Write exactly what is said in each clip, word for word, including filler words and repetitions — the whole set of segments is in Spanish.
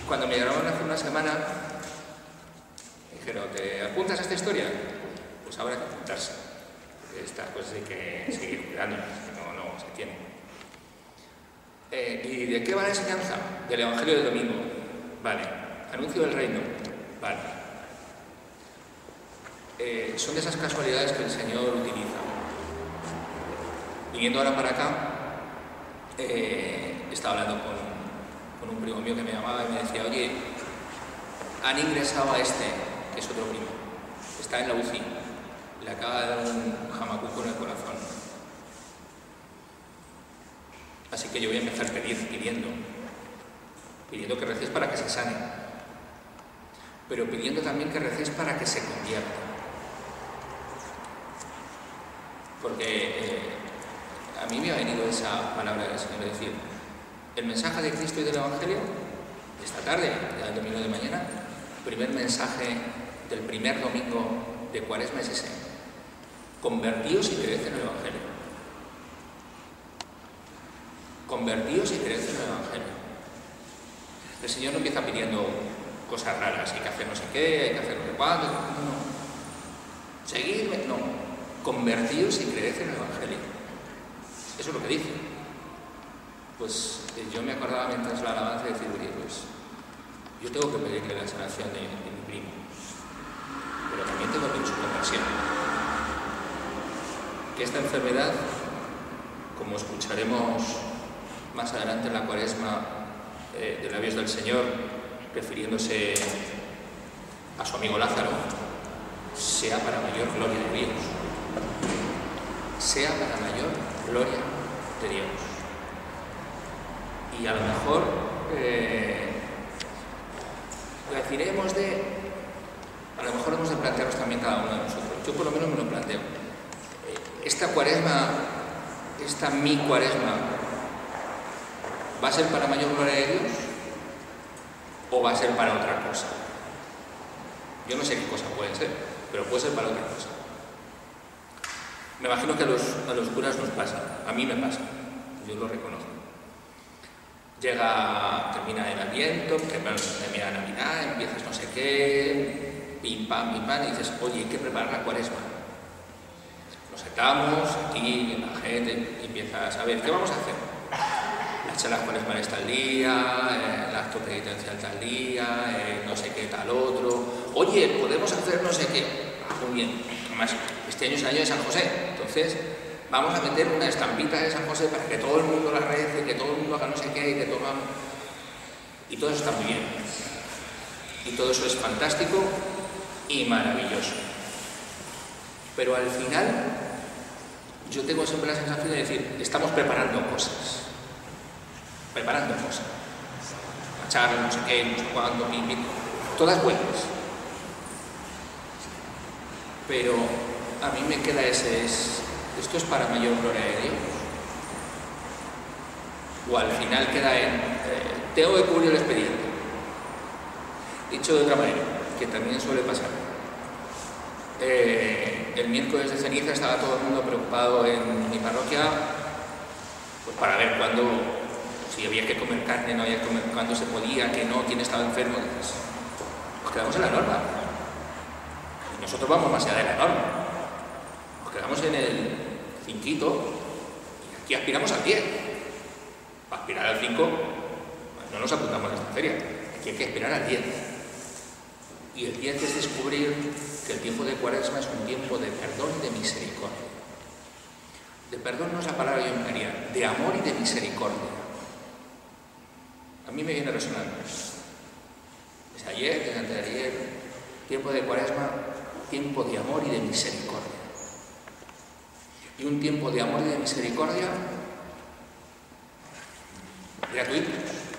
cuando me llamaron hace una semana, me dijeron, ¿te apuntas a esta historia? Pues ahora hay que apuntarse. Porque estas cosas hay que seguir cuidándolas, que no, no se tienen. Eh, ¿Y de qué va la enseñanza? Del Evangelio del Domingo. Vale. Anuncio del reino. Vale. Eh, son de esas casualidades que el Señor utiliza. Viniendo ahora para acá, eh, estaba hablando con, con un primo mío que me llamaba y me decía, oye, han ingresado a este, que es otro primo, está en la U C I, le acaba de dar un jamacuco en el corazón. Así que yo voy a empezar a pedir, pidiendo, pidiendo que recéis para que se sane, pero pidiendo también que recéis para que se convierta. Porque eh, a mí me ha venido esa palabra del Señor, es decir, el mensaje de Cristo y del Evangelio, esta tarde, ya el domingo de mañana, el primer mensaje del primer domingo de Cuaresma es ese: convertíos y creed en el Evangelio. Convertíos y creed en el Evangelio. El Señor no empieza pidiendo cosas raras, hay que hacer no sé qué, hay que hacer no sé cuánto, no, no. Seguidme, no. Convertíos y creed en el Evangelio. Eso es lo que dice. Pues eh, yo me acordaba mientras la alabanza de decir, oye, pues yo tengo que pedirle la sanación de, de mi primo, pero también tengo que pedir su conversión. Que esta enfermedad, como escucharemos más adelante en la Cuaresma eh, de labios del Señor, refiriéndose a su amigo Lázaro, sea para mayor gloria de Dios. Sea para mayor gloria de Dios. Y a lo mejor eh, deciremos de... A lo mejor hemos de plantearnos también cada uno de nosotros. Yo por lo menos me lo planteo. Esta Cuaresma, esta mi Cuaresma, ¿va a ser para mayor gloria de Dios o va a ser para otra cosa? Yo no sé qué cosa puede ser, pero puede ser para otra cosa. Me imagino que a los, a los curas nos pasa, a mí me pasa, yo lo reconozco. Llega, termina el Adviento, termina Navidad, empiezas no sé qué, pim pam, pim pam, y dices, oye, hay que preparar la Cuaresma. Nos sentamos aquí, la gente, y empiezas a ver, ¿qué vamos a hacer? Las charlas cuaresmales tal día, el acto penitencial tal día, eh, no sé qué tal otro. Oye, podemos hacer no sé qué. Ah, muy bien. Además, este año es el año de San José, entonces vamos a meter una estampita de San José para que todo el mundo la rece, que todo el mundo haga no sé qué, y que todo... Y todo eso está muy bien. Y todo eso es fantástico y maravilloso. Pero al final, yo tengo siempre la sensación de decir, estamos preparando cosas. Preparando cosas. Una charla, no sé qué, no sé cuándo, pim, pim, todas buenas. Pero a mí me queda ese, es, ¿esto es para mayor gloria de Dios? O al final queda en, eh, tengo que cubrir el expediente. Dicho de otra manera, que también suele pasar. Eh, el miércoles de ceniza estaba todo el mundo preocupado en mi parroquia, pues para ver cuándo, si había que comer carne, no había que comer, cuándo se podía, que no, quién estaba enfermo. Entonces, nos quedamos en la norma. Nosotros vamos más allá de la norma. Nos quedamos en el cinquito y aquí aspiramos al diez. Para aspirar al cinco, pues no nos apuntamos a esta feria. Aquí hay que aspirar al diez. Y el diez es descubrir que el tiempo de Cuaresma es un tiempo de perdón y de misericordia. De perdón no es la palabra que yo emplearía, de amor y de misericordia. A mí me viene resonando. Desde ayer, desde antes de ayer, tiempo de Cuaresma, tiempo de amor y de misericordia. Y un tiempo de amor y de misericordia gratuito.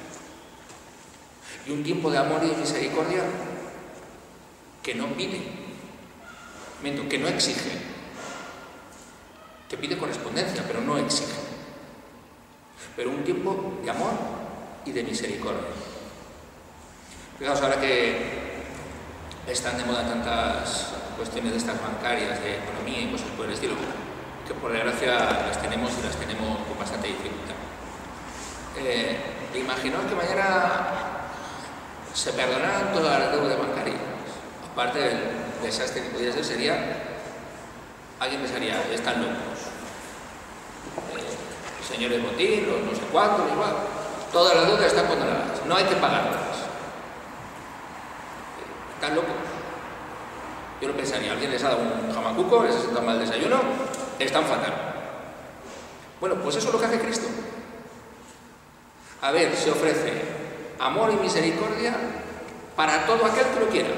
Y un tiempo de amor y de misericordia que no pide, que no exige, que pide correspondencia, pero no exige. Pero un tiempo de amor y de misericordia. Fijaos, ahora que están de moda tantas cuestiones de estas bancarias, de economía y cosas por el estilo, que por desgracia las tenemos y las tenemos con bastante dificultad. Eh, imaginaos que mañana se perdonaran todas las deudas bancarias. Aparte del desastre que podría ser, sería, alguien pensaría, están locos. Eh, señores Botín, los no sé cuántos, igual. Todas las deudas están condenadas, no hay que pagarlas. Están locos. Yo lo pensaría, alguien les ha dado un jamacuco, les ha sentado mal el desayuno, están fatal. Bueno, pues eso es lo que hace Cristo. A ver, se ofrece amor y misericordia para todo aquel que lo quiera.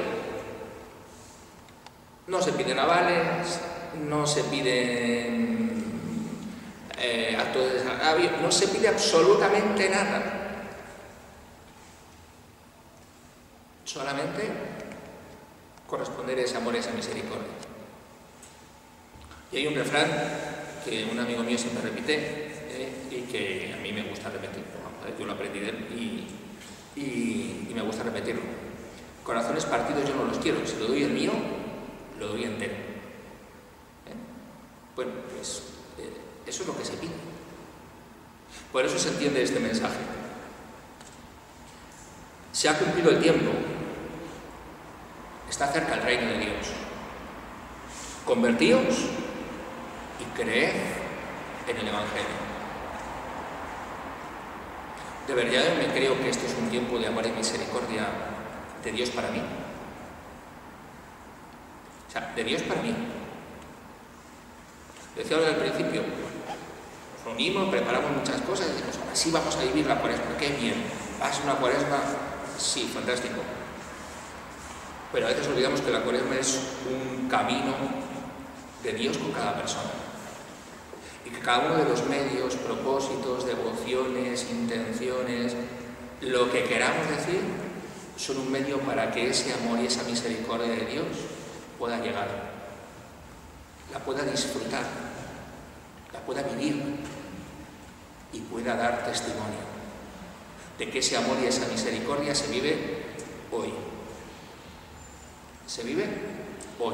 No se piden avales, no se piden eh, actos de desagravio, no se pide absolutamente nada. Solamente corresponder ese amor y esa misericordia. Y hay un refrán que un amigo mío siempre repite eh, y que a mí me gusta repetir. Vamos, yo lo aprendí de él y, y, y me gusta repetirlo. Corazones partidos yo no los quiero, si lo doy el mío, lo doy entero. ¿Eh? Bueno, pues eh, eso es lo que se pide. Por eso se entiende este mensaje. Se ha cumplido el tiempo. Está cerca el reino de Dios. Convertíos y creed en el Evangelio. De verdad me creo que esto es un tiempo de amor y misericordia de Dios para mí. O sea, de Dios para mí. Decía ahora al principio, nos reunimos, preparamos muchas cosas y decimos, así vamos a vivir la cuaresma, qué bien. ¿Va a ser una cuaresma? Sí, fantástico. Pero a veces olvidamos que la cuaresma es un camino de Dios con cada persona. Y que cada uno de los medios, propósitos, devociones, intenciones, lo que queramos decir, son un medio para que ese amor y esa misericordia de Dios pueda llegar, la pueda disfrutar, la pueda vivir y pueda dar testimonio de que ese amor y esa misericordia se vive hoy. Se vive hoy.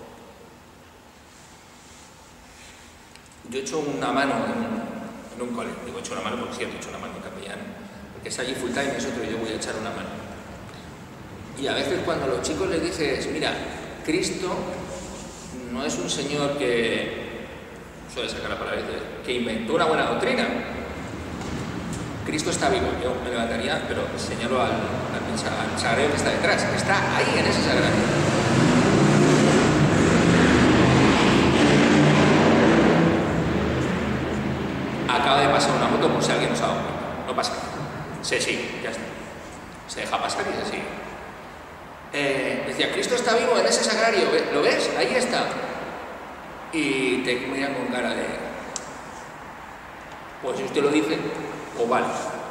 Yo he hecho una mano en un, en un cole, digo he hecho una mano porque sí, he hecho una mano en capellán, porque es allí full time y nosotros yo voy a echar una mano. Y a veces cuando a los chicos les dices, mira, Cristo no es un señor que, suele sacar la palabra, que inventó una buena doctrina. Cristo está vivo, yo me levantaría, pero señalo al, al, al sagrario que está detrás, está ahí en ese sagrario. Acaba de pasar una moto por si alguien nos ha dado cuenta. No pasa nada. Se sigue, ya está. Se deja pasar y se sigue. Eh, decía, Cristo está vivo en ese sagrario, ¿lo ves? Ahí está. Y te miran con cara de... Pues si usted lo dice, o vale.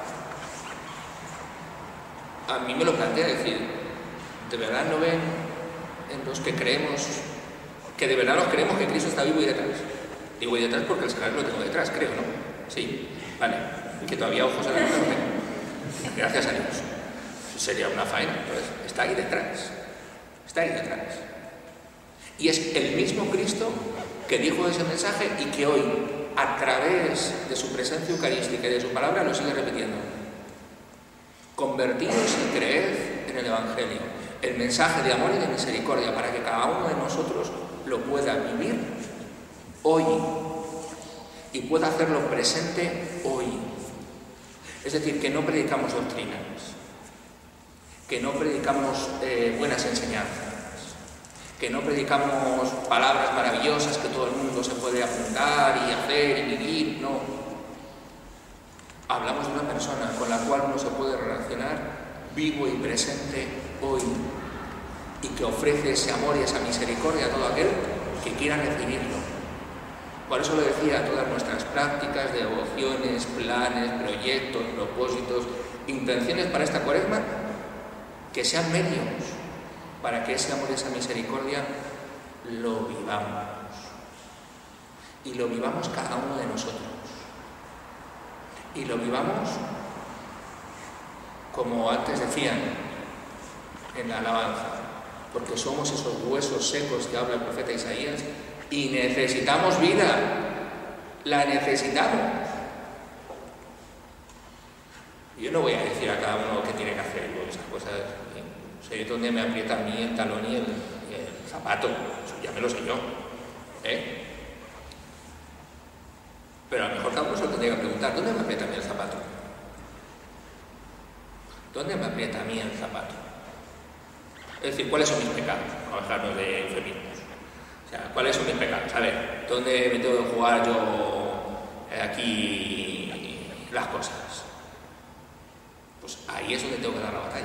A mí me lo plantea decir, ¿de verdad no ven en los que creemos, que de verdad nos creemos que Cristo está vivo y detrás? Digo, y detrás porque el sagrario lo tengo detrás, creo, ¿no? Sí, vale. Y que todavía ojos en la boca no tengo. Gracias a Dios. Sería una faena. Entonces, está ahí detrás. Está ahí detrás. Y es el mismo Cristo que dijo ese mensaje y que hoy, a través de su presencia eucarística y de su palabra, lo sigue repitiendo. Convertidos y creed en el Evangelio. El mensaje de amor y de misericordia para que cada uno de nosotros lo pueda vivir hoy y pueda hacerlo presente hoy. Es decir, que no predicamos doctrinas, que no predicamos eh, buenas enseñanzas, que no predicamos palabras maravillosas que todo el mundo se puede apuntar y hacer y vivir, no. Hablamos de una persona con la cual uno se puede relacionar vivo y presente hoy y que ofrece ese amor y esa misericordia a todo aquel que quiera recibirlo. Por eso lo decía, todas nuestras prácticas, devociones, planes, proyectos, propósitos, intenciones para esta cuaresma, que sean medios para que ese amor y esa misericordia lo vivamos. Y lo vivamos cada uno de nosotros. Y lo vivamos como antes decían en la alabanza, porque somos esos huesos secos que habla el profeta Isaías, y necesitamos vida, la necesitamos. Yo no voy a decir a cada uno qué tiene que hacer, esas cosas cosas, sé dónde me aprieta a mí el talón y el, y el zapato, eso ya me lo sé yo, ¿eh? Pero a lo mejor cada uno se lo tendría que preguntar, ¿dónde me aprieta a mí el zapato? ¿Dónde me aprieta a mí el zapato? Es decir, ¿cuáles son mis pecados? Vamos a dejarnos de eufemismos. O sea, ¿cuáles son mis pecados? A ver, ¿dónde me tengo que jugar yo aquí las cosas? Pues ahí es donde tengo que dar la batalla.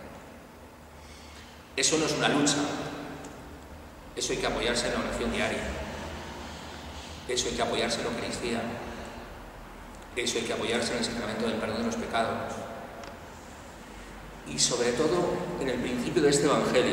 Eso no es una lucha. Eso hay que apoyarse en la oración diaria. Eso hay que apoyarse en la Eucaristía. Eso hay que apoyarse en el sacramento del perdón de los pecados. Y sobre todo en el principio de este Evangelio.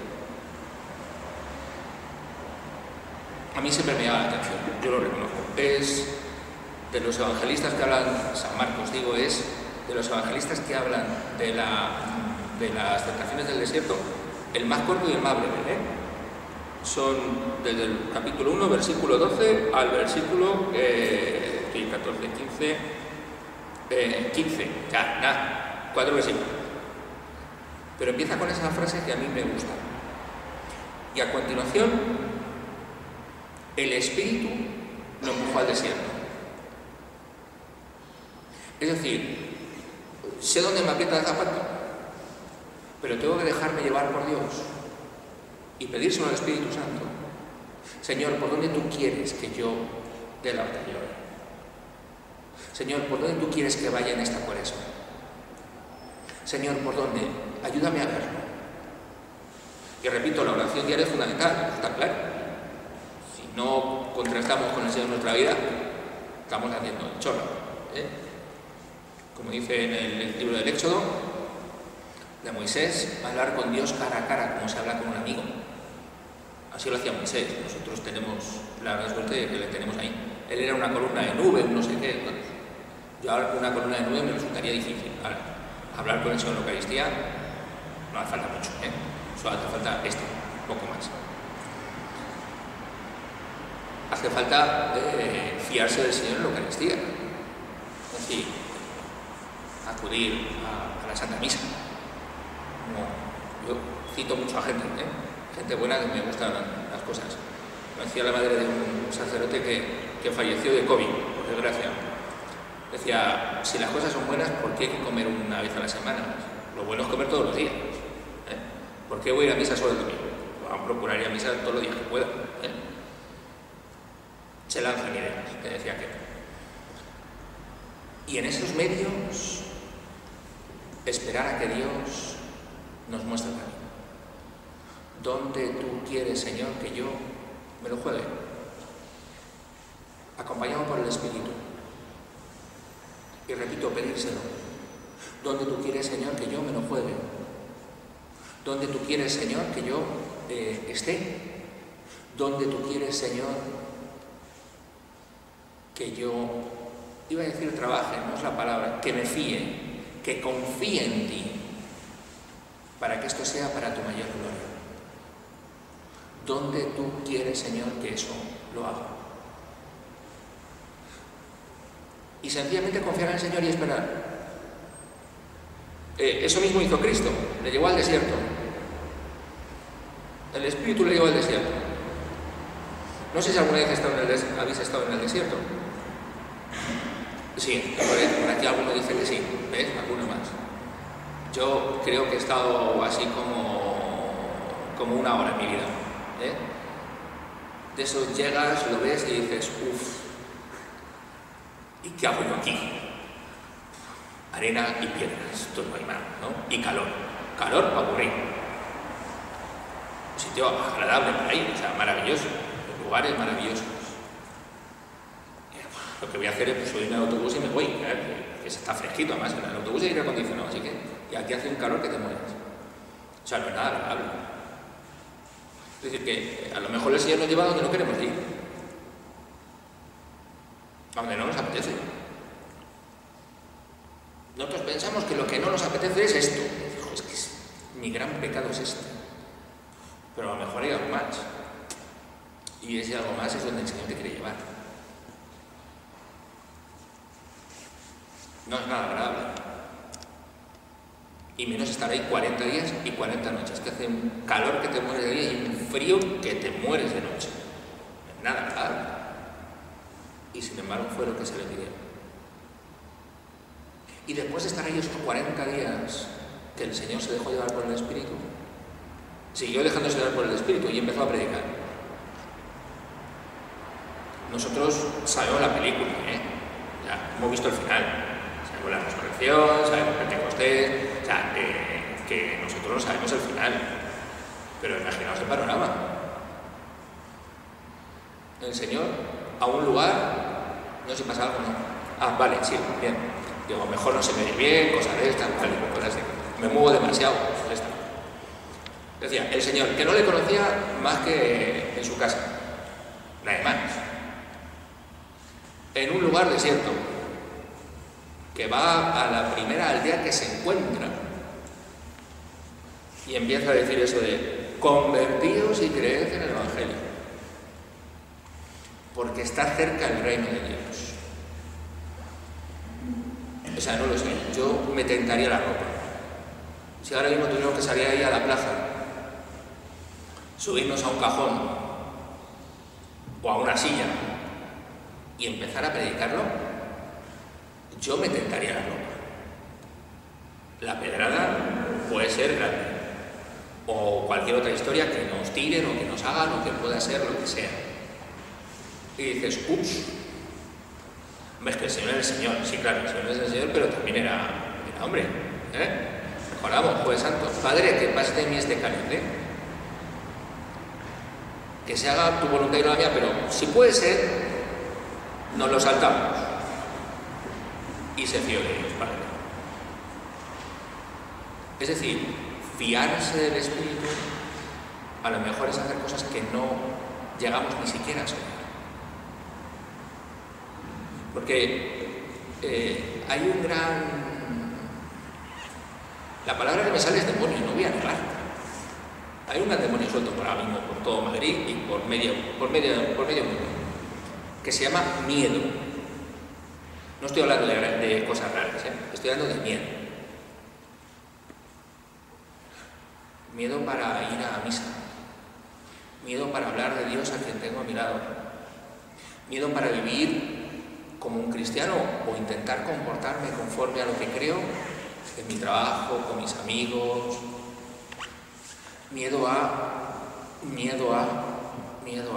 A mí siempre me llama la atención, yo lo reconozco. Es de los evangelistas que hablan, San Marcos digo, es de los evangelistas que hablan de, la, de las tentaciones del desierto, el más corto y el más breve, ¿eh? Son desde el capítulo uno, versículo doce, al versículo eh, catorce, quince, eh, quince, ya, nada, cuatro versículos. Pero empieza con esa frase que a mí me gusta. Y a continuación, el Espíritu lo empujó al desierto. Es decir, sé dónde me aprieta el zapato, pero tengo que dejarme llevar por Dios y pedírselo al Espíritu Santo. Señor, ¿por dónde tú quieres que yo dé la batalla? Señor, ¿por dónde tú quieres que vaya en esta cuaresma? Señor, ¿por dónde? Ayúdame a verlo. Y repito, la oración diaria es fundamental, está claro. Si no contrastamos con el Señor en nuestra vida, estamos haciendo el chorro, ¿eh? Como dice en el libro del Éxodo, de Moisés, hablar con Dios cara a cara, como se habla con un amigo. Así lo hacía Moisés. Nosotros tenemos la gran suerte de que le tenemos ahí. Él era una columna de nube, no sé qué. Bueno, yo hablar con una columna de nube me resultaría difícil. Ahora, hablar con el Señor en la Eucaristía no hace falta mucho, ¿eh? Solo hace falta esto, un poco más. Hace falta eh, fiarse del Señor en la Eucaristía. Es decir, acudir a, a la Santa Misa. Como yo cito mucho a gente, ¿eh? Gente buena que me gustan las cosas. Me decía la madre de un sacerdote que, que falleció de COVID, por desgracia. Decía, si las cosas son buenas, ¿por qué hay que comer una vez a la semana? Lo bueno es comer todos los días. ¿eh? ¿Por qué voy a ir a misa solo el domingo? Voy a procurar ir a misa todos los días que pueda. ¿eh? Se lanzan ideas, que decía que. Y en esos medios, esperar a que Dios nos muestre el camino. ¿Dónde tú quieres, Señor, que yo me lo juegue? Acompañado por el Espíritu. Y repito, pedírselo. ¿Dónde tú quieres, Señor, que yo me lo juegue? ¿Dónde tú quieres, Señor, que yo eh, esté? ¿Dónde tú quieres, Señor, que yo, iba a decir trabaje, no es la palabra, que me fíe, que confíe en ti, para que esto sea para tu mayor gloria? ¿Dónde tú quieres, Señor, que eso lo haga? Y sencillamente confiar en el Señor y esperar. Eh, eso mismo hizo Cristo, le llevó al desierto. El Espíritu le llevó al desierto. No sé si alguna vez estado en el des- habéis estado en el desierto. Sí, por aquí alguno dice que sí, ¿ves? Alguno más. Yo creo que he estado así como, como una hora en mi vida. ¿eh? De eso llegas, lo ves y dices, uff, ¿y qué hago yo aquí? Arena y piedras, esto no hay más, ¿no? Y calor, calor para aburrir. Un sitio agradable para ir, o sea, maravilloso, lugares maravillosos. Lo que voy a hacer es pues, subirme al autobús y me voy, ¿eh? que, que se está fresquito, además, en el autobús hay aire acondicionado, así que y aquí hace un calor que te mueres. O sea, no es nada agradable. Es decir, que a lo mejor el Señor nos lleva a donde no queremos ir, a donde no nos apetece. Nosotros pensamos que lo que no nos apetece es esto. Dijo, es que es, mi gran pecado es este. Pero a lo mejor hay algo más. Y ese algo más es donde el Señor te quiere llevar. No es nada agradable. Y menos estar ahí cuarenta días y cuarenta noches, que hace un calor que te mueres de día y un frío que te mueres de noche. Nada agradable. Y sin embargo fue lo que se le pidió. Y después de estar ahí esos cuarenta días, que el Señor se dejó llevar por el Espíritu, siguió dejándose llevar por el Espíritu y empezó a predicar. Nosotros sabemos la película, ¿eh? Ya hemos visto el final. Sabemos la resurrección, sabemos Pentecostés, o sea, eh, que nosotros no sabemos el final. Pero imaginaos el panorama. El Señor a un lugar, no sé si pasa algo, ¿no? Ah, vale, sí, bien. Digo, mejor no se me ve bien, cosas de estas, vale, cosas de... Me muevo demasiado, pues está. Decía, el Señor, que no le conocía más que en su casa, nadie más. En un lugar desierto, que va a la primera aldea que se encuentra y empieza a decir eso de convertíos y creed en el Evangelio, porque está cerca el reino de Dios. O sea, no lo sé, yo me tentaría la ropa. Si ahora mismo tuviéramos que salir ahí a la plaza, subirnos a un cajón o a una silla y empezar a predicarlo, yo me tentaría la ropa. La pedrada puede ser grande, o cualquier otra historia que nos tiren o que nos hagan o que pueda ser lo que sea. Y dices, ups, ves que el Señor es el Señor. Sí, claro, el Señor es el Señor, pero también era, era hombre, ¿eh? Oramos, Jueves Santo, Padre, que pase de mí este cáliz, ¿eh? Que se haga tu voluntad y no la mía, pero si puede ser, nos lo saltamos. Y se fió de Dios, Padre. Es decir, fiarse del Espíritu a lo mejor es hacer cosas que no llegamos ni siquiera a soñar. Porque eh, hay un gran... La palabra que me sale es demonio, no voy a negar. Hay un gran demonio suelto por ahora mismo, por todo Madrid y por medio, por medio, por medio mundo, que se llama miedo. No estoy hablando de, de cosas raras, ¿eh? Estoy hablando de miedo. Miedo para ir a misa. Miedo para hablar de Dios a quien tengo a mi lado. Miedo para vivir como un cristiano o intentar comportarme conforme a lo que creo en mi trabajo, con mis amigos. Miedo a, miedo a, miedo a.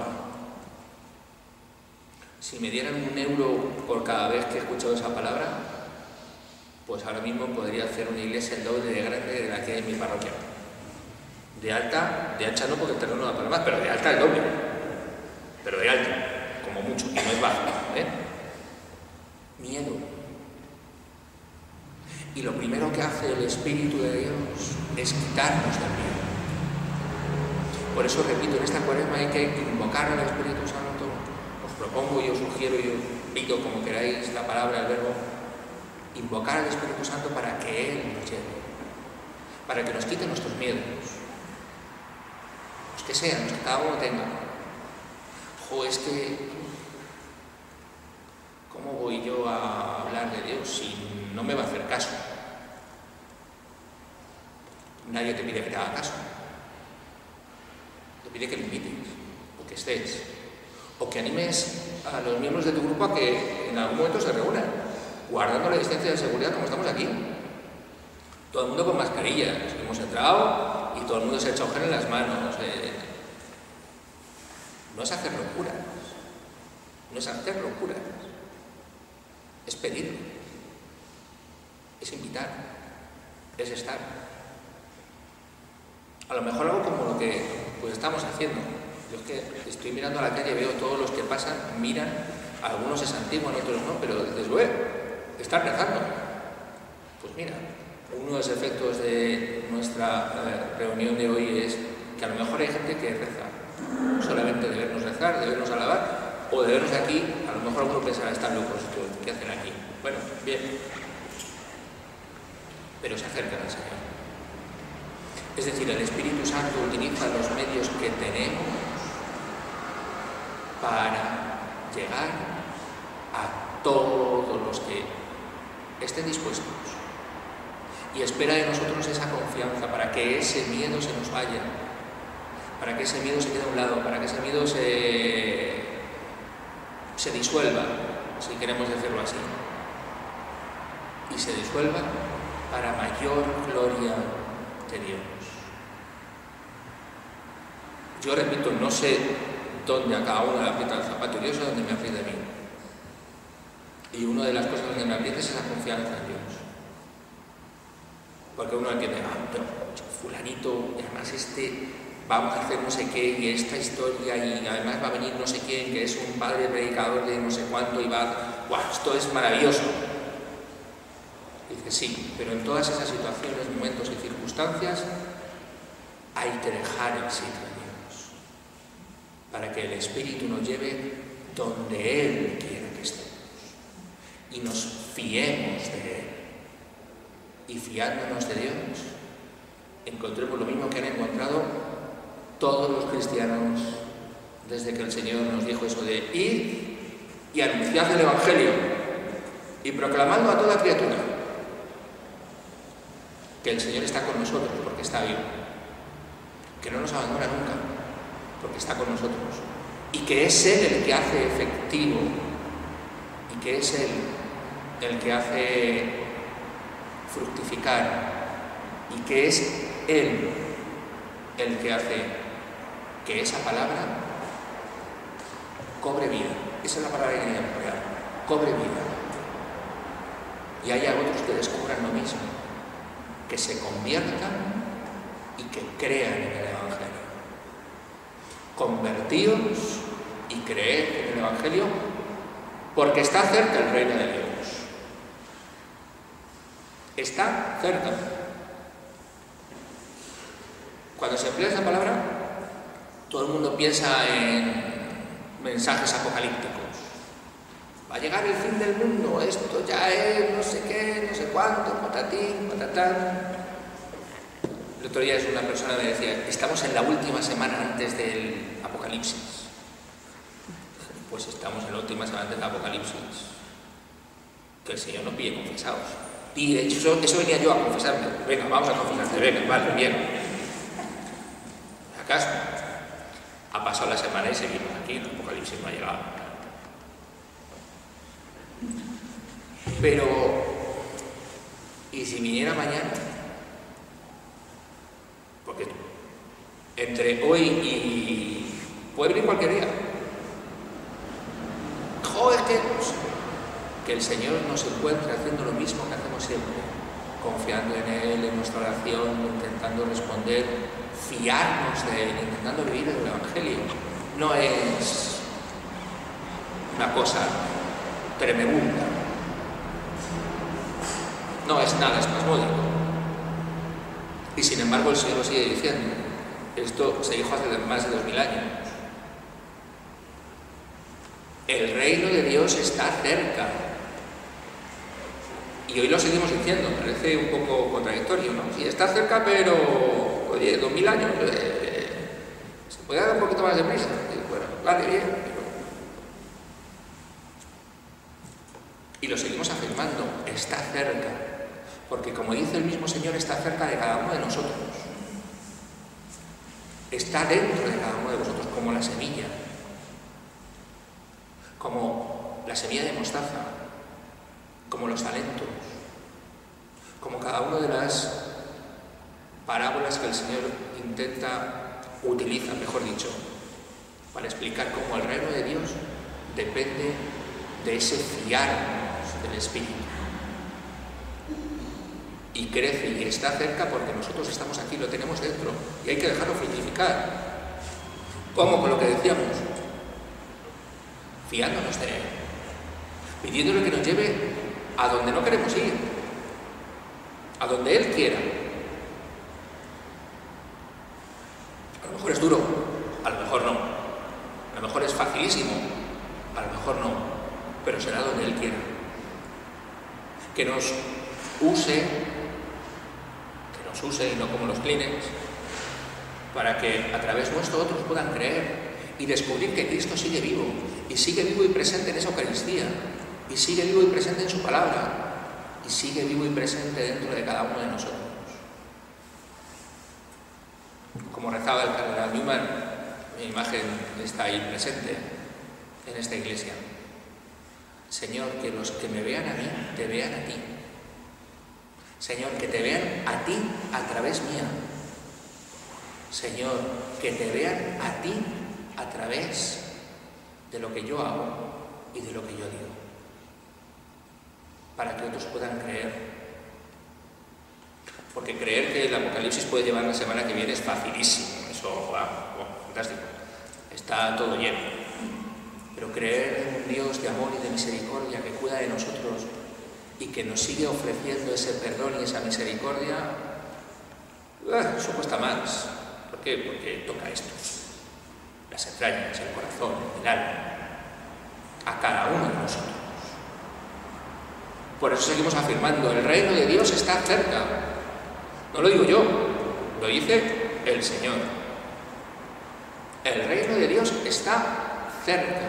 Si me dieran un euro por cada vez que he escuchado esa palabra, pues ahora mismo podría hacer una iglesia el doble de grande de la que hay en mi parroquia. De alta, de ancha no porque el terreno no da para más, pero de alta el doble. Pero de alta, como mucho, y no es bajo, ¿eh? Miedo. Y lo primero que hace el Espíritu de Dios es quitarnos del miedo. Por eso repito, en esta cuaresma hay que invocar al Espíritu Santo. Os propongo, yo sugiero, yo pido como queráis la palabra, el verbo, invocar al Espíritu Santo para que Él nos lleve, para que nos quite nuestros miedos, los que sean, los que cada uno tenga. Jo, es que, ¿cómo voy yo a hablar de Dios si no me va a hacer caso? Nadie te pide que te haga caso. Te pide que lo invites, o que estés, o que animes a los miembros de tu grupo a que en algún momento se reúnan, guardando la distancia de seguridad como estamos aquí. Todo el mundo con mascarillas. Hemos entrado y todo el mundo se ha echado gel en las manos. Eh. No es hacer locuras. No es hacer locuras. Es pedir. Es invitar. Es estar. A lo mejor algo como lo que pues estamos haciendo. Yo es que estoy mirando a la calle y veo todos los que pasan, miran, algunos se santiguan, otros no, pero les voy, están rezando. Pues mira, uno de los efectos de nuestra eh, reunión de hoy es que a lo mejor hay gente que reza, solamente de vernos rezar, de vernos alabar, o de vernos aquí, a lo mejor alguno pensará, están locos, ¿qué hacen aquí? Bueno, bien, pero se acercan al Señor. Es decir, el Espíritu Santo utiliza los medios que tenemos para llegar a todos los que estén dispuestos y espera de nosotros esa confianza para que ese miedo se nos vaya, para que ese miedo se quede a un lado, para que ese miedo se, se disuelva, si queremos decirlo así, y se disuelva para mayor gloria de Dios. Yo repito, no sé dónde a cada uno le aprieta el zapato, Dios es donde me aprieta a mí. Y una de las cosas donde me aprieta es esa confianza en Dios. Porque uno entiende, ah, pero fulanito, y además este, vamos a hacer no sé qué, y esta historia, y además va a venir no sé quién, que es un padre predicador de no sé cuánto, y va a... ¡Guau! Esto es maravilloso. Y dice, sí, pero en todas esas situaciones, momentos y circunstancias, hay que dejar el sitio a Dios, para que el Espíritu nos lleve donde Él quiera que estemos, y nos fiemos de Él. Y fiándonos de Dios, encontremos lo mismo que han encontrado todos los cristianos desde que el Señor nos dijo eso de ir y anunciad el Evangelio y proclamadlo a toda criatura, que el Señor está con nosotros porque está vivo, que no nos abandona nunca porque está con nosotros, y que es Él el que hace efectivo, y que es Él el que hace fructificar, y que es Él el que hace que esa palabra cobre vida. Esa es la palabra que quería emplear, cobre vida. Y haya otros que descubran lo mismo, que se conviertan y que crean en el Evangelio. Convertíos y creed en el Evangelio, porque está cerca el reino de Dios. Está cerca. Cuando se emplea esa palabra, todo el mundo piensa en mensajes apocalípticos. Va a llegar el fin del mundo, esto ya es no sé qué, no sé cuánto, patatín, patatán. El otro día una persona me decía, estamos en la última semana antes del apocalipsis. Pues estamos en la última semana antes del apocalipsis. Que el Señor nos pille confesados. Y de hecho, eso, eso venía yo a confesarme. Venga, vamos a confesarte, venga, vale, bien. ¿Acaso? Ha pasado la semana y seguimos aquí, el Apocalipsis no ha llegado. Pero, ¿y si viniera mañana? Porque entre hoy y... puede venir cualquier día. Joder, que... que el Señor nos encuentre haciendo lo mismo que hacemos siempre, confiando en Él, en nuestra oración, intentando responder, fiarnos de Él, intentando vivir el Evangelio. No es una cosa tremenda, no es nada espasmódico. Y sin embargo el Señor lo sigue diciendo. Esto se dijo hace más de dos mil años. El reino de Dios está cerca. Y hoy lo seguimos diciendo, parece un poco contradictorio, ¿no? Sí, está cerca, pero, oye, dos mil años, eh, se puede dar un poquito más de prisa. Y, bueno, vale, bien, pero... Y lo seguimos afirmando, está cerca, porque como dice el mismo Señor, está cerca de cada uno de nosotros. Está dentro de cada uno de vosotros, como la semilla, como la semilla de mostaza, como los talentos, como cada una de las parábolas que el Señor intenta, utiliza, mejor dicho, para explicar cómo el reino de Dios depende de ese fiarnos del Espíritu. Y crece y está cerca porque nosotros estamos aquí, lo tenemos dentro, y hay que dejarlo fructificar. ¿Cómo? Con lo que decíamos, fiándonos de Él, pidiéndole que nos lleve a donde no queremos ir, a donde Él quiera. A lo mejor es duro, a lo mejor no. A lo mejor es facilísimo, a lo mejor no. Pero será donde Él quiera. Que nos use, que nos use y no como los Kleenex, para que a través nuestro otros puedan creer y descubrir que Cristo sigue vivo, y sigue vivo y presente en esa Eucaristía, y sigue vivo y presente en su palabra, y sigue vivo y presente dentro de cada uno de nosotros. Como rezaba el cardenal Newman, mi imagen está ahí presente en esta iglesia. Señor, que los que me vean a mí, te vean a ti. Señor, que te vean a ti a través mía. Señor, que te vean a ti a través de lo que yo hago y de lo que yo digo, para que otros puedan creer. Porque creer que el Apocalipsis puede llevar la semana que viene es facilísimo, eso va, oh, fantástico, está todo lleno. Pero creer en un Dios de amor y de misericordia que cuida de nosotros y que nos sigue ofreciendo ese perdón y esa misericordia, uh, eso cuesta más. ¿Por qué? Porque toca esto, las entrañas, el corazón, el alma, a cada uno de nosotros. Por eso seguimos afirmando, el reino de Dios está cerca. No lo digo yo, lo dice el Señor. El reino de Dios está cerca.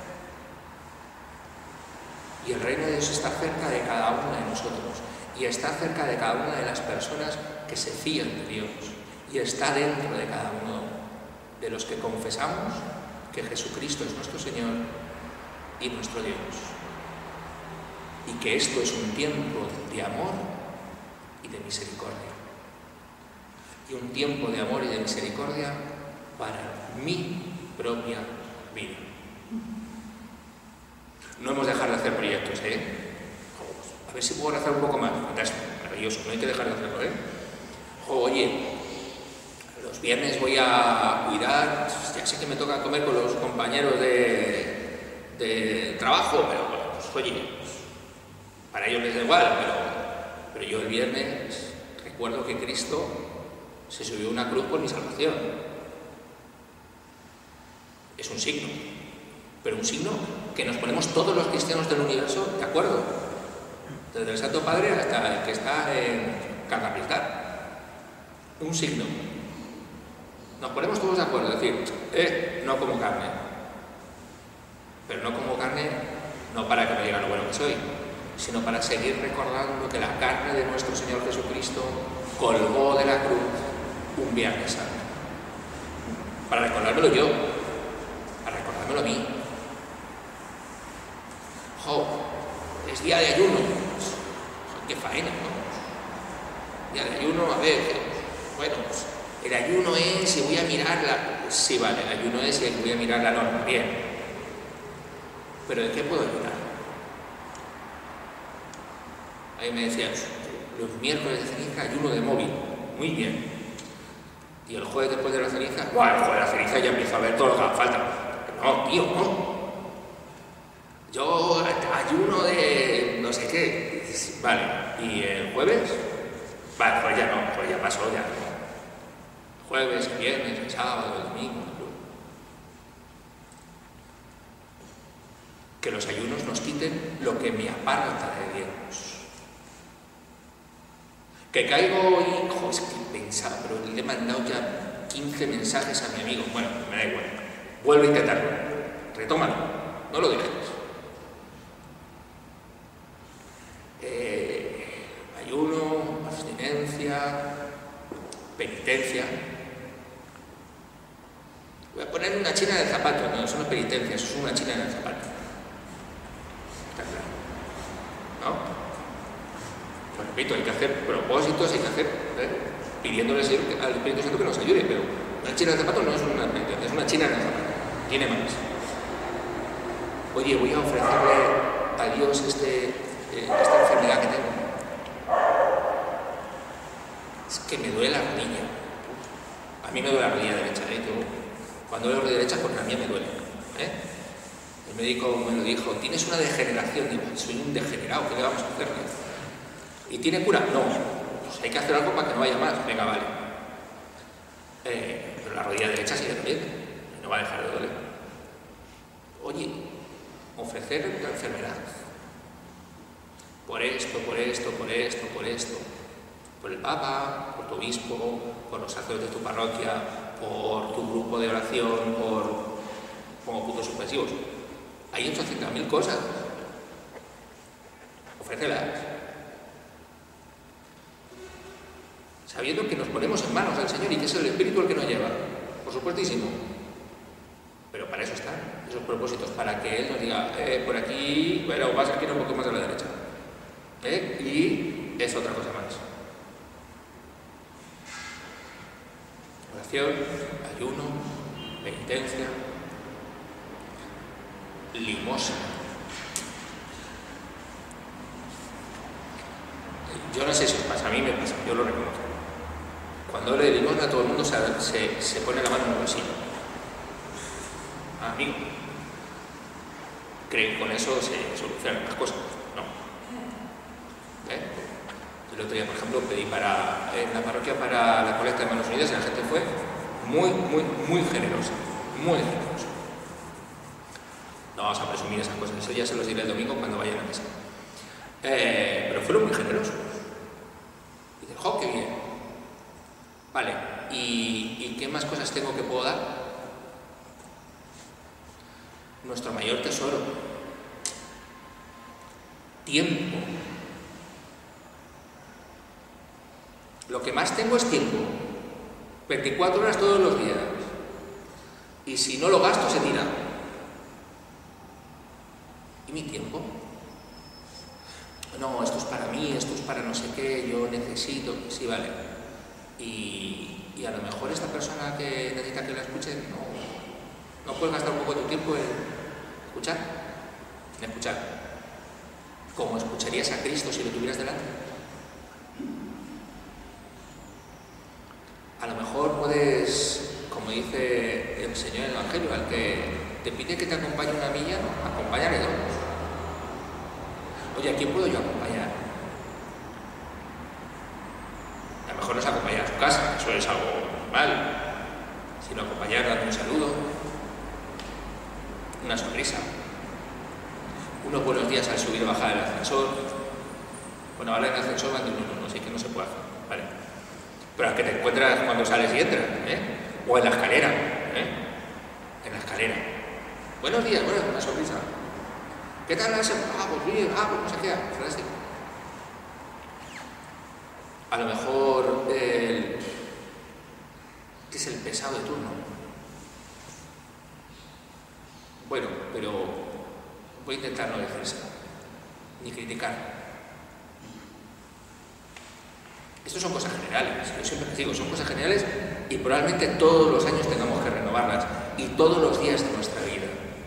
Y el reino de Dios está cerca de cada uno de nosotros. Y está cerca de cada una de las personas que se fían de Dios. Y está dentro de cada uno de los que confesamos que Jesucristo es nuestro Señor y nuestro Dios. Y que esto es un tiempo de amor y de misericordia. Y un tiempo de amor y de misericordia para mi propia vida. No hemos de dejar de hacer proyectos, ¿eh? A ver si puedo hacer un poco más. Fantástico, maravilloso, no hay que dejar de hacerlo, ¿eh? Oye, los viernes voy a cuidar, ya sé que me toca comer con los compañeros de, de trabajo, pero bueno, pues oye, para ellos les da igual, pero, pero yo el viernes recuerdo que Cristo se subió a una cruz por mi salvación. Es un signo, pero un signo que nos ponemos todos los cristianos del universo de acuerdo, desde el Santo Padre hasta el que está en Carnapitar. Un signo. Nos ponemos todos de acuerdo, es decir, eh, no como carne. Pero no como carne, no para que me digan lo bueno que soy, sino para seguir recordando que la carne de nuestro Señor Jesucristo colgó de la cruz un Viernes Santo. Para recordármelo yo, para recordármelo a mí. ¡Jo! Es día de ayuno. ¡Qué faena, ¿no? Día de ayuno, a ver, bueno, pues el ayuno es si voy a mirar la... Pues sí, vale, el ayuno es si voy a mirar la norma, bien. Pero ¿de qué puedo ayunar? Ahí me decían, los miércoles de ceniza ayuno de móvil. Muy bien. Y el jueves después de la ceniza, bueno, el jueves de la ceniza ya empiezo a ver todo lo que haga falta. No, tío, no. Yo ayuno de no sé qué. Vale, ¿y el jueves? Vale, pues ya no, pues ya pasó, ya. Jueves, el viernes, el sábado, el domingo. Que los ayunos nos quiten lo que me aparta de Dios. Que caigo y... Joder, es que pensaba, pero le he mandado ya quince mensajes a mi amigo. Bueno, me da igual. Vuelve a intentarlo. Retómalo. No lo dejes. Eh, ayuno, abstinencia, penitencia. Voy a poner una china en el zapato. No, eso no es penitencia, eso es una china en el zapato. Está claro. ¿No? Pues repito, hay que hacer propósitos, hay que hacer, ¿eh? pidiéndole al Espíritu Santo que nos ayude, pero una china en el zapato no es una penitencia, es una china en el zapato. Tiene más. Oye, voy a ofrecerle a Dios este, eh, esta enfermedad que tengo. Es que me duele la rodilla. A mí me duele la rodilla derecha, ¿eh? Yo, cuando veo la rodilla derecha, porque a mí me duele. ¿eh? El médico me lo dijo, tienes una degeneración. Digo, soy un degenerado, ¿qué le vamos a hacerle? ¿Y tiene cura? No. Pues hay que hacer algo para que no vaya más. Venga, vale. Eh, pero la rodilla derecha sigue también. No va a dejar de doler. Oye, ofrecer la enfermedad. Por esto, por esto, por esto, por esto. Por el Papa, por tu obispo, por los sacerdotes de tu parroquia, por tu grupo de oración, por... como puntos suspensivos. Hay ochocientas mil cosas. Ofrécelas. sabiendo que nos ponemos en manos del Señor y que es el Espíritu el que nos lleva, por supuestísimo. Pero para eso están esos propósitos, para que Él nos diga, eh, por aquí, bueno, vas a ir un poco más a la derecha. ¿Eh? Y es otra cosa más. Oración, ayuno, penitencia, limosna. Yo no sé si os pasa, a mí me pasa, yo lo reconozco. Cuando hablo de limosna, todo el mundo se, se, se pone la mano en el bolsillo. Amigo, creen que con eso se solucionan las cosas. No. ¿Eh? El otro día, por ejemplo, pedí para, en la parroquia para la colecta de Manos Unidas y la gente fue muy, muy, muy generosa. Muy generosa. No vamos a presumir esas cosas, eso ya se los diré el domingo cuando vayan a misa. Eh, pero fueron muy generosos. Y dije, ¡jo, qué bien! Vale, ¿y, ¿y qué más cosas tengo que puedo dar? Nuestro mayor tesoro. Tiempo. Lo que más tengo es tiempo. veinticuatro horas todos los días. Y si no lo gasto, se tira. ¿Y mi tiempo? No, esto es para mí, esto es para no sé qué, yo necesito... Sí, vale. Y, y a lo mejor esta persona que necesita que la escuchen, no, no puedes gastar un poco de tu tiempo en escuchar. En escuchar. ¿Cómo escucharías a Cristo si lo tuvieras delante? A lo mejor puedes, como dice el Señor en el Evangelio, al que te pide que te acompañe una milla, ¿no? Acompáñale dos. Oye, ¿a quién puedo yo acompañar? A lo mejor no es acompañar a su casa, eso es algo normal, sino acompañar dando un saludo, una sonrisa, unos buenos días al subir o bajar el ascensor. Bueno, ahora en el ascensor van de uno, no sé, que no se puede hacer, ¿vale? Pero al que te encuentras cuando sales y entras, ¿eh? O en la escalera, ¿eh? En la escalera. Buenos días, bueno, una sonrisa. ¿Qué tal la semana? Ah, pues bien, ah, pues no sé qué, ¿sabes? A lo mejor el que es el pesado de turno. Bueno, pero voy a intentar no decírselo, ni criticar. Estas son cosas generales, yo siempre les digo, son cosas generales y probablemente todos los años tengamos que renovarlas y todos los días de nuestra vida.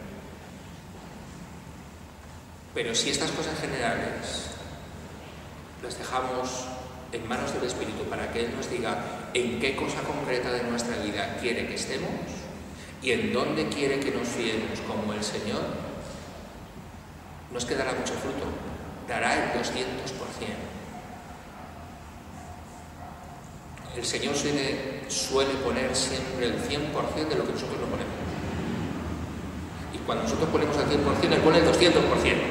Pero si estas cosas generales las dejamos en manos del Espíritu para que Él nos diga en qué cosa concreta de nuestra vida quiere que estemos y en dónde quiere que nos fiemos como el Señor, nos quedará mucho fruto, dará el doscientos por ciento. El Señor suele, suele poner siempre el cien por ciento de lo que nosotros no ponemos. Y cuando nosotros ponemos el cien por ciento, Él pone el doscientos por ciento.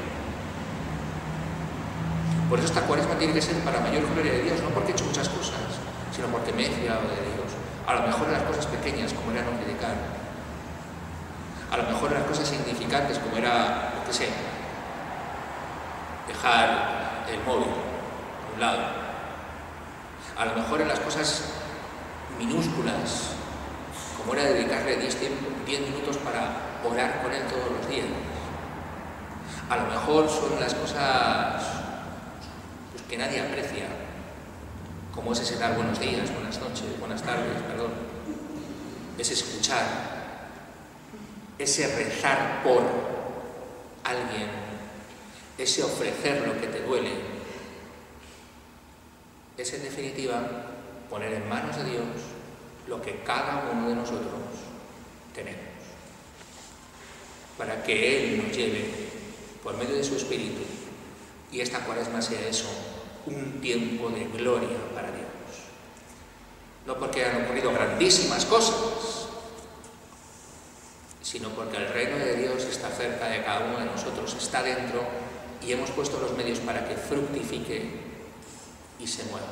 Por eso esta cuaresma tiene que ser para mayor gloria de Dios, no porque he hecho muchas cosas, sino porque me he fiado de Dios. A lo mejor en las cosas pequeñas, como era no predicar. A lo mejor en las cosas insignificantes, como era, lo que sé, dejar el móvil a un lado. A lo mejor en las cosas minúsculas, como era dedicarle diez minutos para orar con Él todos los días. A lo mejor son las cosas pues, que nadie aprecia, como es ese dar buenos días, buenas noches, buenas tardes, perdón. Es escuchar, ese rezar por alguien, ese ofrecer lo que te duele. Es en definitiva poner en manos de Dios lo que cada uno de nosotros tenemos, para que Él nos lleve por medio de su Espíritu y esta cuaresma sea eso, un tiempo de gloria para Dios. No porque han ocurrido grandísimas cosas, sino porque el reino de Dios está cerca de cada uno de nosotros, está dentro y hemos puesto los medios para que fructifique y se mueva.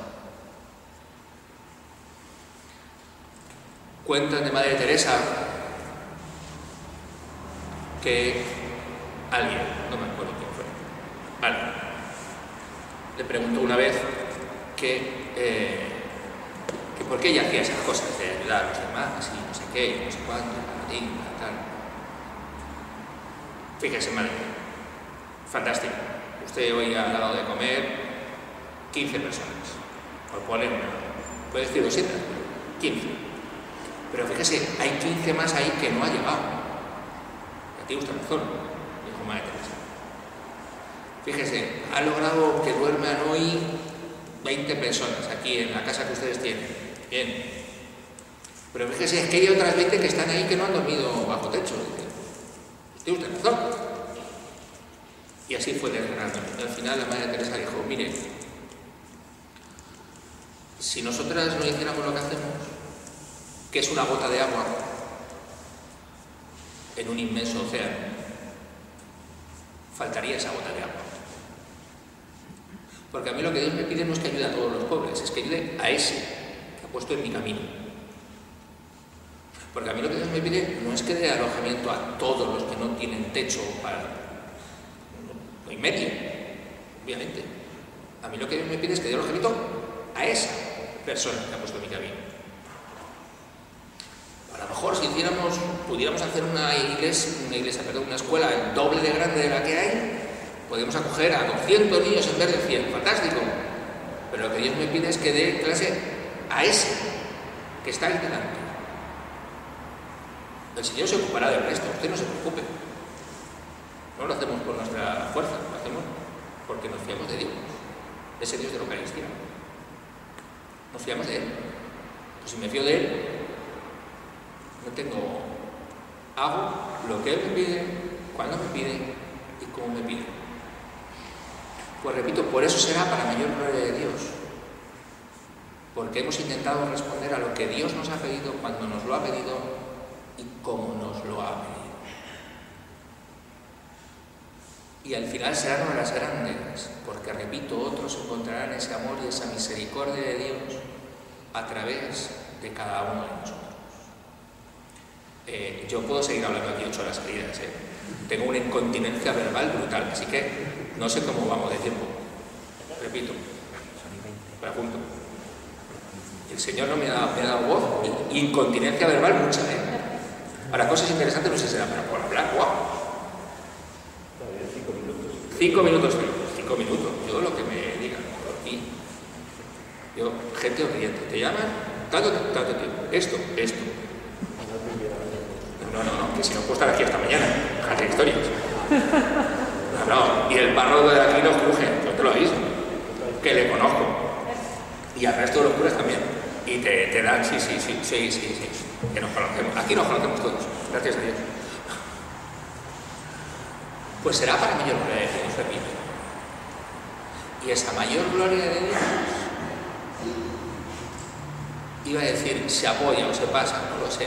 Cuentan de Madre Teresa que alguien, no me acuerdo quién fue, alguien le preguntó una vez que, eh, porque ella hacía esas cosas de ayudar a los demás y no sé qué, y no sé cuánto, y tal. Fíjese, madre, fantástico. Usted hoy ha dado de comer quince personas, por poner una, puede decir doscientas, pero quince. Pero fíjese, hay quince más ahí que no ha llegado. A ti usted razón, dijo Madre Teresa. Fíjese, ha logrado que duerman hoy veinte personas aquí en la casa que ustedes tienen. Bien. Pero fíjese, es que hay otras veinte que están ahí que no han dormido bajo techo. Tiene usted razón. Y así fue desgranando. Al final la Madre Teresa dijo, mire, si nosotras no hiciéramos lo que hacemos, que es una gota de agua en un inmenso océano, faltaría esa gota de agua. Porque a mí lo que Dios me pide no es que ayude a todos los pobres, es que ayude a ese que ha puesto en mi camino. Porque a mí lo que Dios me pide no es que dé alojamiento a todos los que no tienen techo para no hay medio, obviamente. A mí lo que Dios me pide es que dé alojamiento a esa persona que ha puesto en mi camino. A lo mejor si hiciéramos, pudiéramos hacer una iglesia, una iglesia, perdón, una escuela el doble de grande de la que hay, podemos acoger a doscientos niños en vez de cien, fantástico. Pero lo que Dios me pide es que dé clase a ese que está ahí delante. El Señor se ocupará del resto, usted no se preocupe. No lo hacemos por nuestra fuerza, lo hacemos porque nos fiamos de Dios, ese Dios de la Eucaristía. Nos fiamos de Él. Pues si me fío de Él, no tengo, hago lo que Él me pide, cuando me pide y cómo me pide. Pues repito, por eso será para mayor gloria de Dios, porque hemos intentado responder a lo que Dios nos ha pedido cuando nos lo ha pedido y cómo nos lo ha pedido. Y al final serán horas grandes, porque repito, otros encontrarán ese amor y esa misericordia de Dios a través de cada uno de nosotros. Eh, yo puedo seguir hablando aquí ocho horas seguidas, ¿eh? Tengo una incontinencia verbal brutal, así que no sé cómo vamos de tiempo. Repito, me apunto. El Señor no me ha, me ha dado voz y incontinencia verbal mucha, ¿eh? Para cosas interesantes no sé si será, pero por hablar, ¡guau! Cinco minutos, cinco minutos, yo lo que me digan, aquí. Yo, gente obediente, te llaman, tanto, tanto tiempo, esto, esto. No, no, no, que si no puedo estar aquí hasta mañana, déjate historias. No, no, y el párroco de aquí nos cruje, yo te lo aviso, que le conozco. Y al resto de los curas también. Y te, te dan, sí, sí, sí, sí, sí, sí, que nos conocemos. Aquí nos conocemos todos, gracias a Dios. Pues será para mayor gloria de Dios, repito. Y esa mayor gloria de Dios, iba a decir, se apoya o se pasa, no lo sé.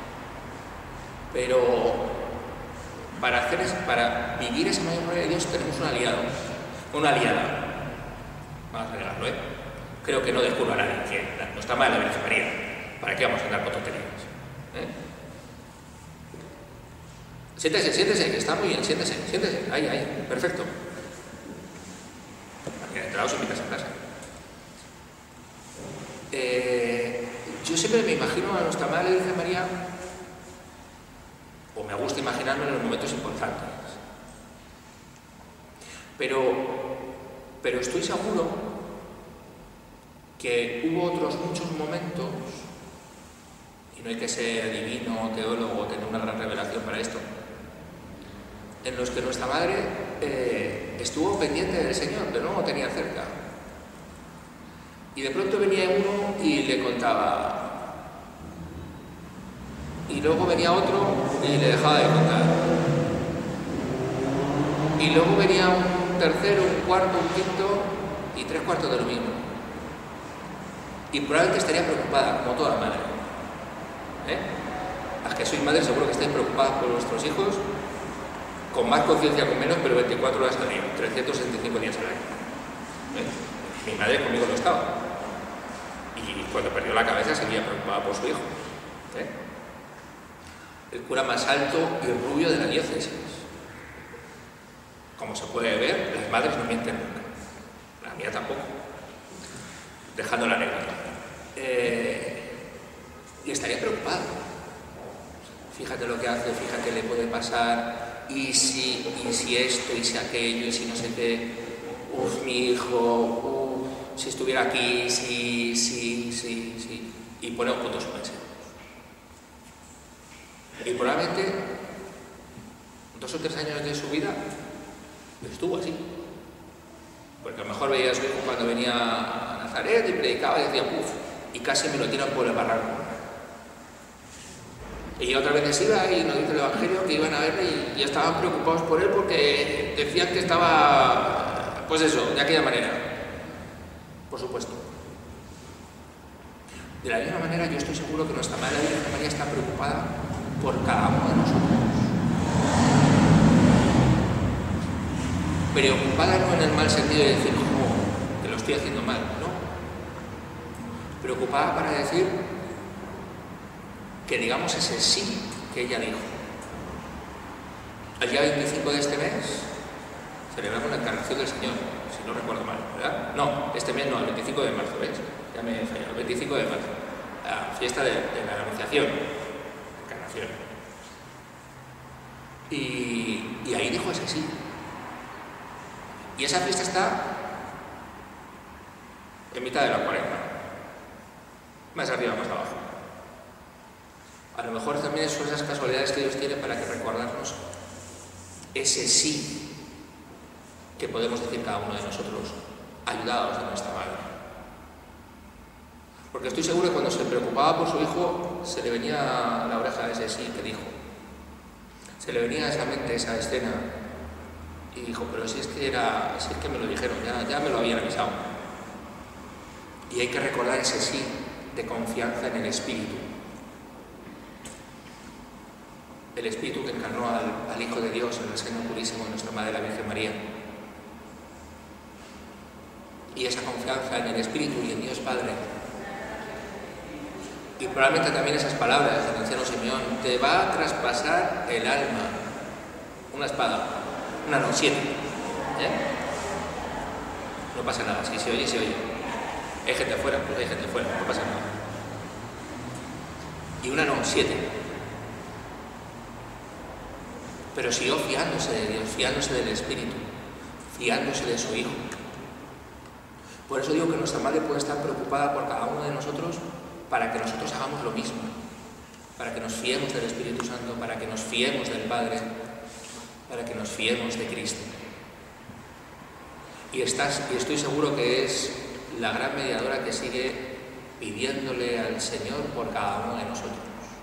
Pero para, hacer, para vivir esa mayor gloria de Dios tenemos un aliado, una aliada. Vamos a arreglarlo, ¿eh? Creo que no descubro a nadie, que no está mal la Virgen María. ¿Para qué vamos a andar con tonterías? ¿Eh? Siéntese, siéntese, que está muy bien, siéntese, siéntese. Ahí, ahí, perfecto. Porque entrados invitas a casa. Eh, yo siempre me imagino a nuestra Madre Virgen María, o me gusta imaginarme en los momentos importantes. Pero, pero estoy seguro que hubo otros muchos momentos, y no hay que ser adivino, teólogo, o tener una gran revelación para esto, en los que nuestra madre eh, estuvo pendiente del Señor, de nuevo tenía cerca. Y de pronto venía uno y le contaba. Y luego venía otro y le dejaba de contar. Y luego venía un tercero, un cuarto, un quinto y tres cuartos de lo mismo. Y probablemente estaría preocupada, como toda madre. ¿Eh? Las que sois madres seguro que estáis preocupadas por vuestros hijos, con más conciencia, con menos, pero veinticuatro horas al día, trescientos sesenta y cinco días al año. ¿Eh? Mi madre conmigo no estaba. Y cuando perdió la cabeza seguía preocupada por su hijo. ¿Eh? El cura más alto y rubio de la diócesis. Como se puede ver, las madres no mienten nunca. La mía tampoco. Dejando la anécdota. Eh, estaría preocupado. Fíjate lo que hace, fíjate, le puede pasar, y si, y si esto, y si aquello, y si no sé qué, uff, mi hijo, uff, si estuviera aquí, sí, sí, sí, sí, y pone puntos suspensivos. Y probablemente dos o tres años de su vida estuvo así. Porque a lo mejor veía a su hijo cuando venía a Nazaret y predicaba y decía, uff, y casi me lo tiran por el barranco. Y otras veces iba y nos dice el Evangelio que iban a verle y, y estaban preocupados por él porque decían que estaba, pues eso, de aquella manera. Por supuesto. De la misma manera, yo estoy seguro que nuestra Madre la Virgen María está preocupada por cada uno de nosotros. Preocupada no en el mal sentido de decir, oh, que lo estoy haciendo mal, no. Preocupada para decir que digamos ese sí que ella dijo. El día veinticinco de este mes celebramos la encarnación del Señor, si no recuerdo mal, ¿verdad? No, este mes no, el veinticinco de marzo, ¿ves? Ya me he fallado, el veinticinco de marzo, la fiesta de, de la Anunciación, encarnación. Y, y ahí dijo ese sí. Y esa fiesta está en mitad de la cuaresma, más arriba, más abajo. A lo mejor también son esas casualidades que Dios tiene para que recordarnos ese sí que podemos decir cada uno de nosotros, ayudados de nuestra Madre. Porque estoy seguro que cuando se preocupaba por su hijo, se le venía a la oreja ese sí que dijo. Se le venía a esa mente esa escena y dijo, pero si es que era, si es que me lo dijeron, ya, ya me lo habían avisado. Y hay que recordar ese sí de confianza en el Espíritu. El Espíritu que encarnó al, al Hijo de Dios en el seno purísimo de nuestra Madre la Virgen María. Y esa confianza en el Espíritu y en Dios Padre. Y probablemente también esas palabras del anciano Simeón, te va a traspasar el alma. Una espada. Una no, siete. ¿Eh? No pasa nada, si se oye, se oye. Hay gente afuera, pues hay gente afuera, no pasa nada. Y una no, siete. Pero siguió fiándose de Dios, fiándose del Espíritu, fiándose de su Hijo. Por eso digo que nuestra Madre puede estar preocupada por cada uno de nosotros para que nosotros hagamos lo mismo, para que nos fiemos del Espíritu Santo, para que nos fiemos del Padre, para que nos fiemos de Cristo. Y, estás, y estoy seguro que es la gran mediadora que sigue pidiéndole al Señor por cada uno de nosotros.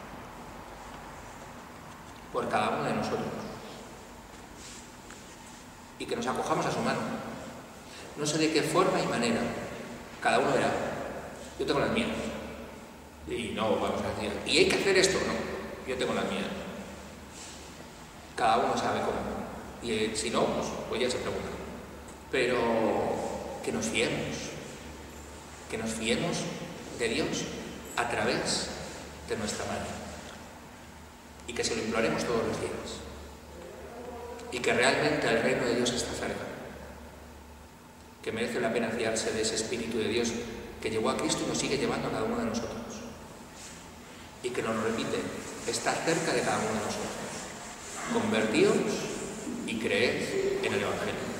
Por cada uno de nosotros. Y que nos acojamos a su mano. No sé de qué forma y manera. Cada uno verá. Yo tengo las mías. Y no vamos a decir, y hay que hacer esto, no. Yo tengo las mías. Cada uno sabe cómo. Y eh, si no, pues, pues ya se pregunta. Pero que nos fiemos. Que nos fiemos de Dios a través de nuestra Madre. Y que se lo imploremos todos los días. Y que realmente el reino de Dios está cerca. Que merece la pena fiarse de ese Espíritu de Dios que llevó a Cristo y nos sigue llevando a cada uno de nosotros. Y que nos lo repite, está cerca de cada uno de nosotros. Convertíos y creed en el Evangelio.